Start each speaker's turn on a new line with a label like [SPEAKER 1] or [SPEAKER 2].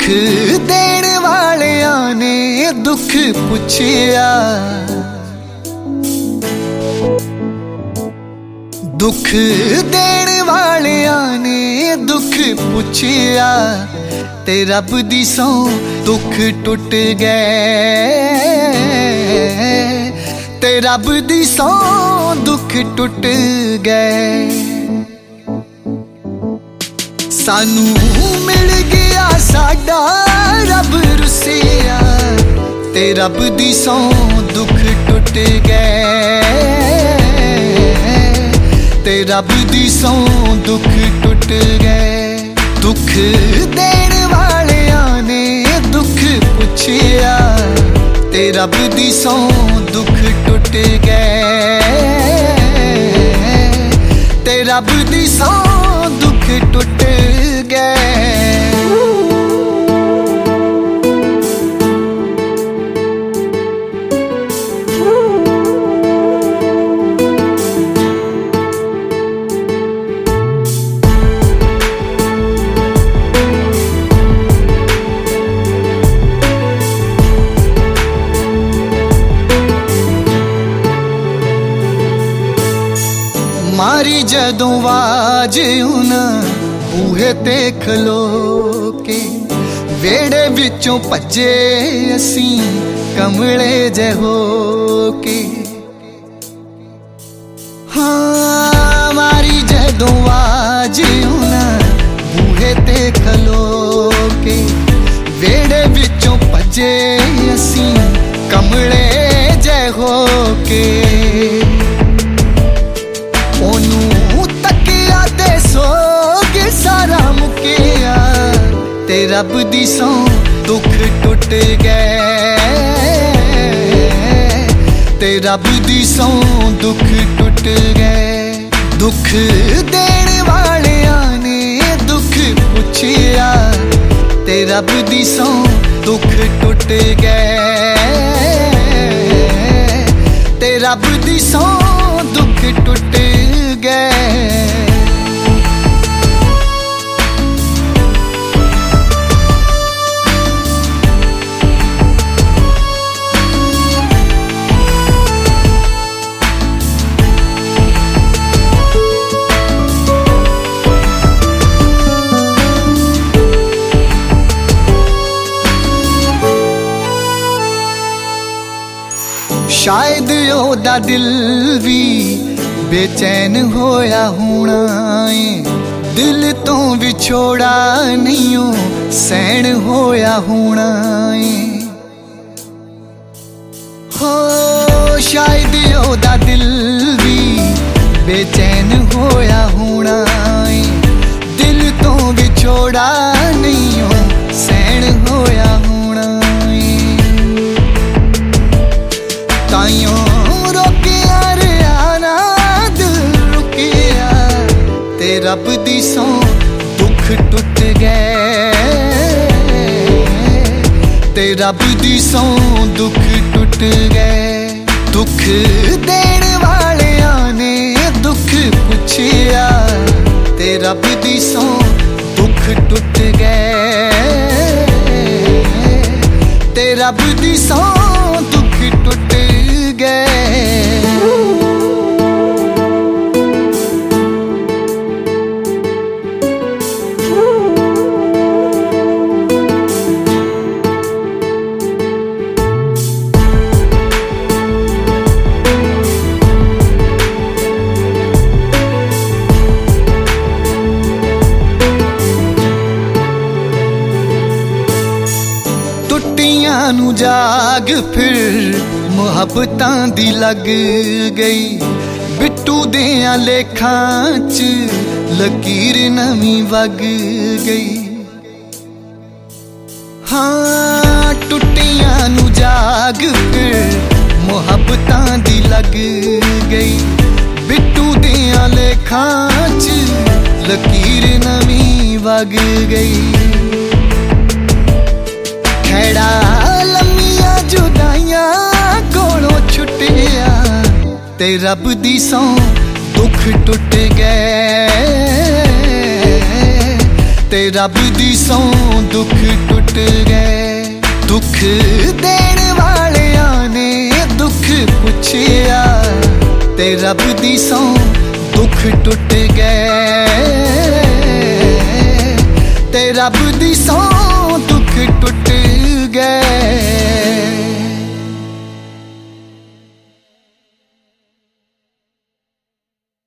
[SPEAKER 1] देण वालियां ने दुख पुछया, दुख देण वालियां ने दुख पुछया, ते रब दी सौ दुख टुट गए, ते रब दी सौ दुख टुट गए। सानू मिल गया साडा रब रुसिया, ते रब दी सौ दुख टुट गए, ते रब दी सौ दुख टुट गए। दुख देण वालियां ने दुख पुछया, ते रब दी सौ दुख टुट गए, ते रब दी सौ दुख टुट गए। मारी जदों वाज उन्हां बूहे ते खलो के, वेड़े विचों भजे असीं कमले जे हो के। हाँ मारी जदों वाज उन्हां बूहे ते खलो के, वेड़े विचों भजे असीं कमले जे हो के। तकिया ते सोग सारा मुकिया, ते रब दी सौ दुख टुट गए, ते रब दी सौ दुख टुट गए। दुख देण वालियां ने दुख पुछया, ते रब दी सौ दुख टुट गए, ते रब दी सौ दुख टुट गए। शायद ओदा दिल भी बेचैन होया होना है, दिल तो विछोड़ा नहीं सहन होया होना है। हो शायद ओदा दिल भी बेचैन होया होना है, दिल तो विछोड़ा नहीं सहन होया होना है। ताइयों रोकिया रियाना रब दी सौ दुख टुट गए, ते रब दी सौ दुख टुट गए। दुख देण वालियां ने दुख पुछया, ते रब दी सौ दुख टुट गए, ते रब दी सौ दुख टुट गए। नू जाग फिर मुहब्बतां दी लग गई, बिट्टू दियां लेखां च लकीर नवीं वग गई। हाँ टुटियां नू जाग फिर मुहब्बतां दी लग गई, बिट्टू दियां लेखां च लकीर नवीं वग गई। खैड़ा लम्मिया जुदाइयां कोलों छुटिया, ते रब दी सौ दुख टुट गए, ते रब दी सौ दुख टुट गए। दुख देण वालियां ने दुख पुछया ते रब दी सौं दुख टुट गए, ते रब दी सौं